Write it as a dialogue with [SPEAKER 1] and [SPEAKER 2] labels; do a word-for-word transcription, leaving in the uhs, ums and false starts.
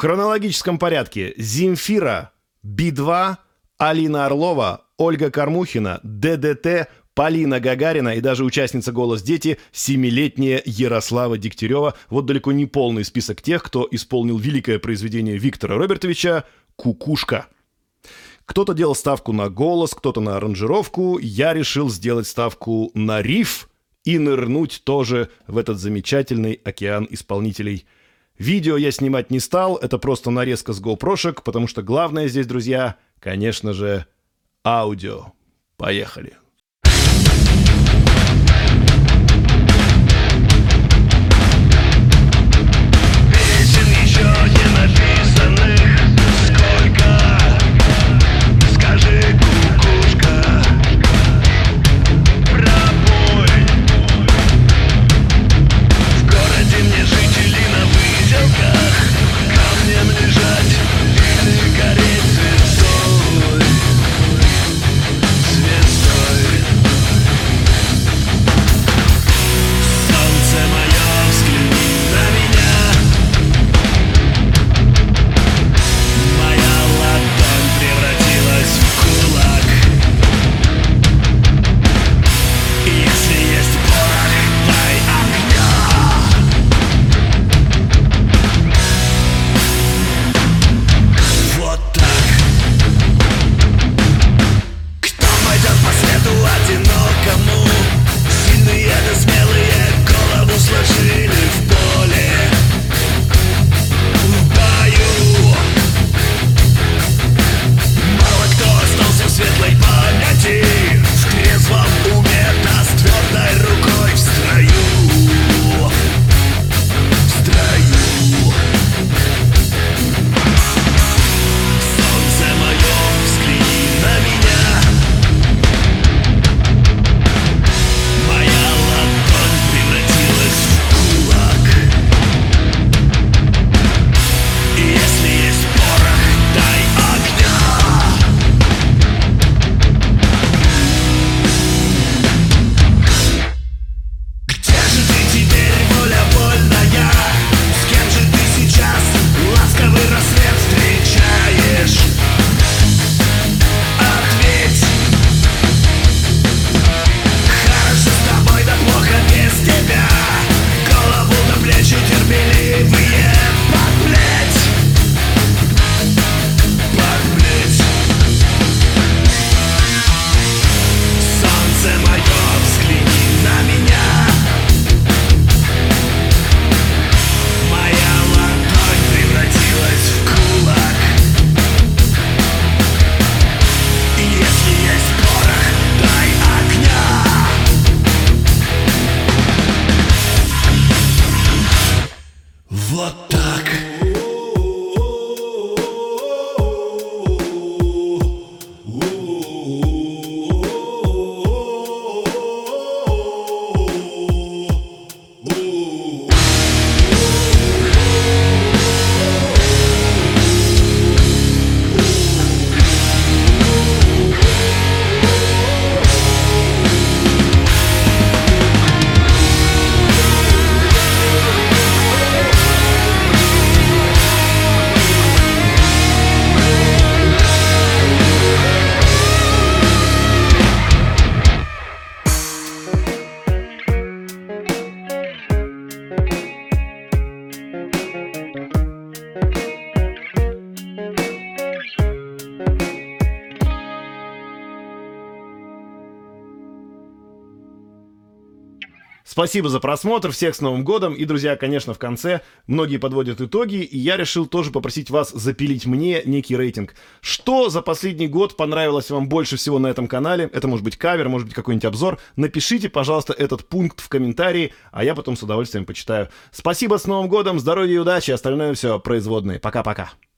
[SPEAKER 1] хронологическом порядке: Земфира, Би два, Алина Орлова, Ольга Кормухина, ДДТ, Полина Гагарина и даже участница «Голос дети» семилетняя Ярослава Дегтярева. Вот далеко не полный список тех, кто исполнил великое произведение Виктора Робертовича «Кукушка». Кто-то делал ставку на голос, кто-то на аранжировку. Я решил сделать ставку на риф и нырнуть тоже в этот замечательный океан исполнителей. Видео я снимать не стал, это просто нарезка с GoPro-шек, потому что главное здесь, друзья, конечно же, аудио. Поехали.
[SPEAKER 2] Вот так.
[SPEAKER 1] Спасибо за просмотр, всех с Новым годом. И, друзья, конечно, в конце многие подводят итоги, и я решил тоже попросить вас запилить мне некий рейтинг. Что за последний год понравилось вам больше всего на этом канале? Это может быть кавер, может быть какой-нибудь обзор. Напишите, пожалуйста, этот пункт в комментарии, а я потом с удовольствием почитаю. Спасибо, с Новым годом, здоровья и удачи, остальное все производные. Пока-пока.